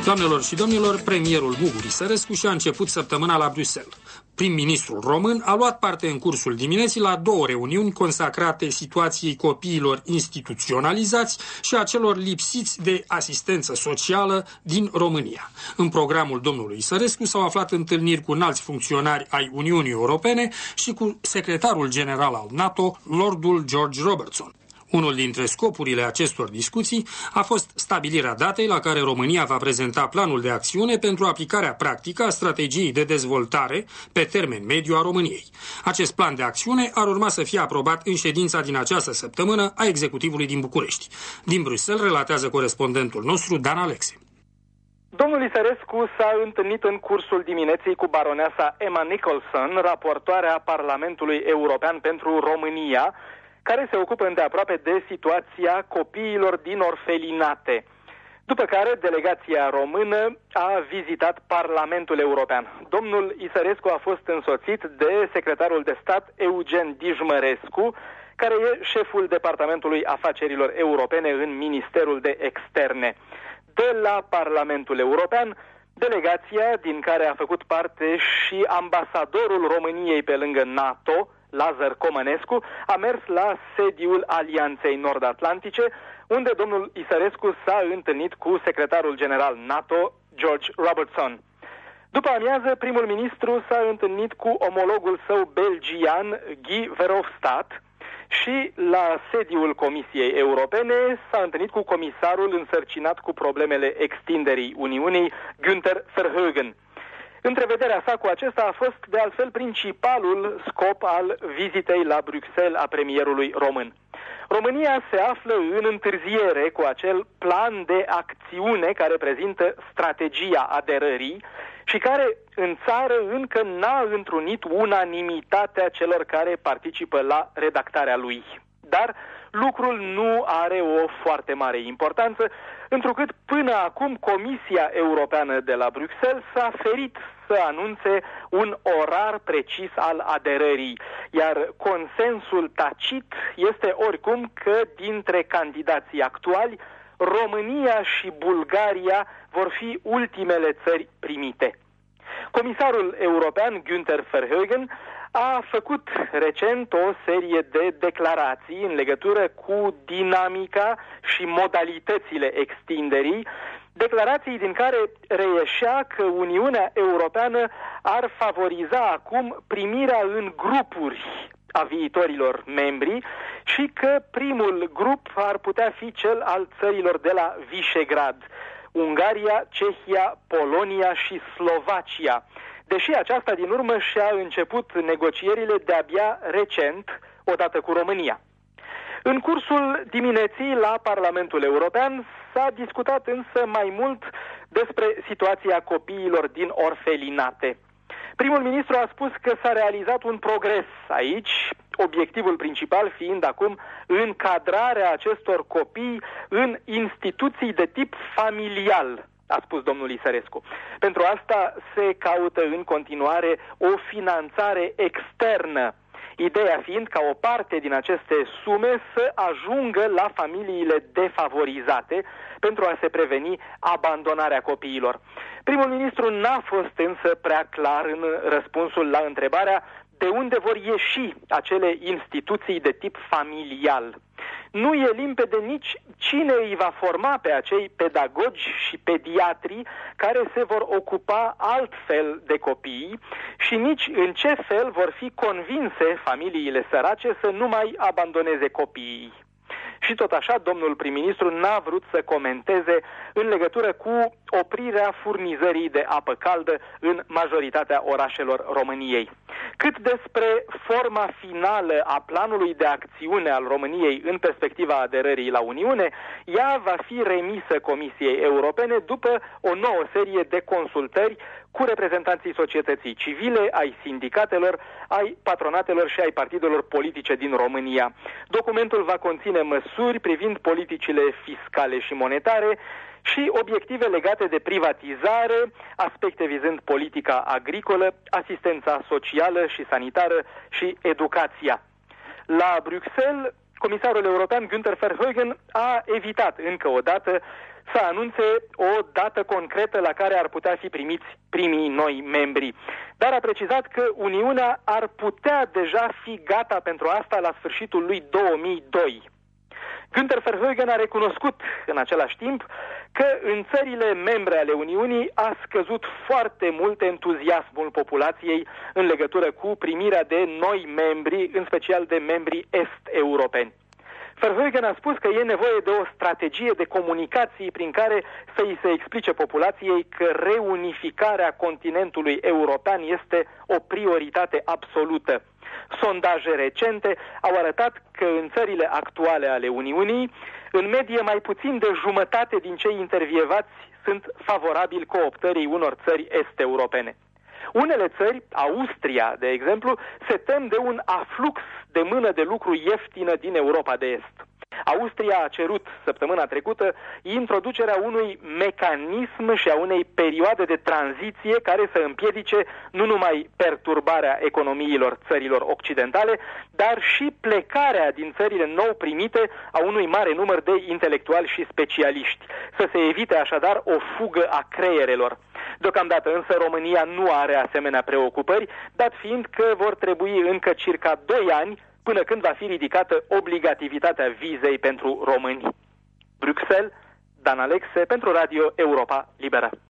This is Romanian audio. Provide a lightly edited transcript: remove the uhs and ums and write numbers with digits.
Doamnelor și domnilor, premierul Mugur Isărescu și-a început săptămâna la Bruxelles. Prim-ministrul român a luat parte în cursul dimineții la 2 reuniuni consacrate situației copiilor instituționalizați și a celor lipsiți de asistență socială din România. În programul domnului Isărescu s-au aflat întâlniri cu înalți funcționari ai Uniunii Europene și cu secretarul general al NATO, Lordul George Robertson. Unul dintre scopurile acestor discuții a fost stabilirea datei la care România va prezenta planul de acțiune pentru aplicarea practică a strategiei de dezvoltare pe termen mediu a României. Acest plan de acțiune ar urma să fie aprobat în ședința din această săptămână a executivului din București. Din Bruxelles relatează corespondentul nostru, Dan Alexe. Domnul Isărescu s-a întâlnit în cursul dimineții cu baroneasa Emma Nicholson, raportoarea Parlamentului European pentru România, care se ocupă îndeaproape de situația copiilor din orfelinate. După care, delegația română a vizitat Parlamentul European. Domnul Isărescu a fost însoțit de secretarul de stat Eugen Dijmărescu, care e șeful Departamentului Afacerilor Europene în Ministerul de Externe. De la Parlamentul European, delegația, din care a făcut parte și ambasadorul României pe lângă NATO, Lazar Comănescu, a mers la sediul Alianței Nord-Atlantice, unde domnul Isărescu s-a întâlnit cu secretarul general NATO, George Robertson. După amiază, primul ministru s-a întâlnit cu omologul său belgian, Guy Verhofstadt, și la sediul Comisiei Europene s-a întâlnit cu comisarul însărcinat cu problemele extinderii Uniunii, Günther Verheugen. Întrevederea sa cu acesta a fost, de altfel, principalul scop al vizitei la Bruxelles a premierului român. România se află în întârziere cu acel plan de acțiune care prezintă strategia aderării și care în țară încă n-a întrunit unanimitatea celor care participă la redactarea lui. Dar lucrul nu are o foarte mare importanță, întrucât până acum Comisia Europeană de la Bruxelles s-a ferit să anunțe un orar precis al aderării, iar consensul tacit este oricum că dintre candidații actuali, România și Bulgaria vor fi ultimele țări primite. Comisarul european Günther Verheugen a făcut recent o serie de declarații în legătură cu dinamica și modalitățile extinderii, declarații din care reieșea că Uniunea Europeană ar favoriza acum primirea în grupuri a viitorilor membri și că primul grup ar putea fi cel al țărilor de la Visegrad, Ungaria, Cehia, Polonia și Slovacia, deși aceasta din urmă și-a început negocierile de-abia recent, odată cu România. În cursul dimineții la Parlamentul European s-a discutat însă mai mult despre situația copiilor din orfelinate. Primul ministru a spus că s-a realizat un progres aici, obiectivul principal fiind acum încadrarea acestor copii în instituții de tip familial, a spus domnul Isărescu. Pentru asta se caută în continuare o finanțare externă, ideea fiind ca o parte din aceste sume să ajungă la familiile defavorizate pentru a se preveni abandonarea copiilor. Primul ministru n-a fost însă prea clar în răspunsul la întrebarea de unde vor ieși acele instituții de tip familial. Nu e limpede nici cine îi va forma pe acei pedagogi și pediatri care se vor ocupa altfel de copii și nici în ce fel vor fi convinse familiile sărace să nu mai abandoneze copiii. Și tot așa, domnul prim-ministru n-a vrut să comenteze în legătură cu oprirea furnizării de apă caldă în majoritatea orașelor României. Cât despre forma finală a planului de acțiune al României în perspectiva aderării la Uniune, ea va fi remisă Comisiei Europene după o nouă serie de consultări cu reprezentanții societății civile, ai sindicatelor, ai patronatelor și ai partidelor politice din România. Documentul va conține măsuri privind politicile fiscale și monetare și obiective legate de privatizare, aspecte vizând politica agricolă, asistența socială și sanitară și educația. La Bruxelles, comisarul european Günther Verheugen a evitat încă o dată să anunțe o dată concretă la care ar putea fi primiți primii noi membri. Dar a precizat că Uniunea ar putea deja fi gata pentru asta la sfârșitul lui 2002. Günther Verheugen a recunoscut în același timp că în țările membre ale Uniunii a scăzut foarte mult entuziasmul populației în legătură cu primirea de noi membri, în special de membri est-europeni. Verheugen a spus că e nevoie de o strategie de comunicații prin care să îi se explice populației că reunificarea continentului european este o prioritate absolută. Sondaje recente au arătat că în țările actuale ale Uniunii, în medie mai puțin de jumătate din cei intervievați sunt favorabili cooptării unor țări est-europene. Unele țări, Austria, de exemplu, se tem de un aflux de mână de lucru ieftină din Europa de Est. Austria a cerut săptămâna trecută introducerea unui mecanism și a unei perioade de tranziție care să împiedice nu numai perturbarea economiilor țărilor occidentale, dar și plecarea din țările nou primite a unui mare număr de intelectuali și specialiști, să se evite așadar o fugă a creierelor. Deocamdată însă România nu are asemenea preocupări, dat fiind că vor trebui încă circa 2 ani până când va fi ridicată obligativitatea vizei pentru români. Bruxelles, Dan Alexe pentru Radio Europa Liberă.